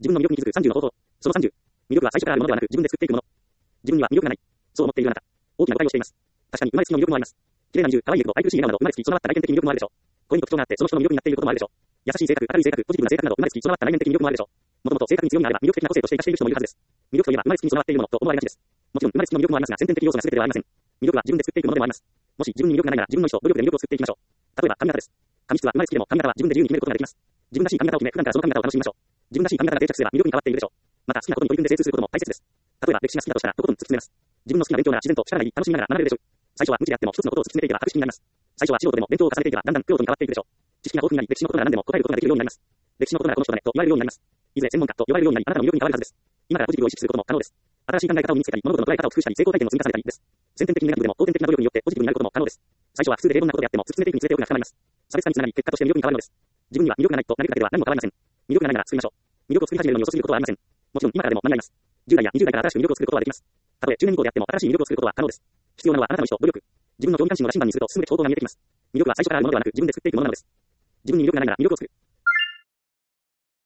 自分の魅力に気づく30の方法。その30。魅力は最初からあるものではなく自分で作っていくもの。自分には魅力がない。そう思っているあなた。大きな誤解をしています。確かに生まれつきの魅力もあります。綺麗な美女、可愛いけど愛くるしい笑顔など生まれつき備わった内面的魅力もあるでしょう。声に特徴があってその人の魅力になっていることもあるでしょう。優しい性格、明るい性格、ポジティブな性格など生まれつき備わった内面的魅力もあるでしょう。もともと性格に強みがあれば魅力的な個性として生かしている人もいるはずです。魅力といえば生まれつきに備わっているものと思われがちです。もちろん生まれつきの魅力もありますが先天的要素が全てではありません。魅力は自分で作っていくものでもあります。もし自分に魅力がないなら自分の意思と努力で魅力を作っていきましょう。例えば髪型です。髪質は生まれつきでも髪型は自分で自由に決めることができます。自分らしい髪型を決め普段からその髪型を楽しみましょう。自分らしい髪型が定着すれば魅力に変わっているでしょう。また好きなことに取り組んで精通することも大切です。例えば歴史が好きだとしたらとことん突き詰めます。自分の好きな勉強なら自然と力がいい楽しみながら学べるでしょう。最初は無知であっても一つのことを突き詰めていけば確信になります。最初は素人でも勉強を重ねていけばだんだんプロに変わっていくでしょう。知識が豊富になり歴史のことなら何でも答えることができるようになります。歴史のことならこの人だねと言われるようになります。いずれ専門家と呼ばれるようになりあなたの魅力に変わるはずです。今からポジティブを意識することも可能です。新しい考え方を身につけたり物事の捉え方を工夫したり成功体験を積み重ねたりです。先天的にネガティブでも後天的な努力によってポジティブになることも可能です。最初は普通で平凡なことであっても突き詰めていくにつれて奥が深まります。差別化につながり結果として魅力に変わるのです。自分には魅力がないとなれるだけでは何も変わりません。魅力がないなら作りましょう。魅力を作り始めるのに遅すぎることはありません。もちろん今からでも間に合います。10代や20代から新しく魅力を作ることはできます。たとえ中年以降であっても新しい魅力を作ることは可能です。必要なのはあなたの意思と努力。自分の興味関心を羅針盤にするとすぐに行動が見えてきます。魅力は最初からあるものではなく自分で作っていくものなのです。自分に魅力がないなら魅力を作る。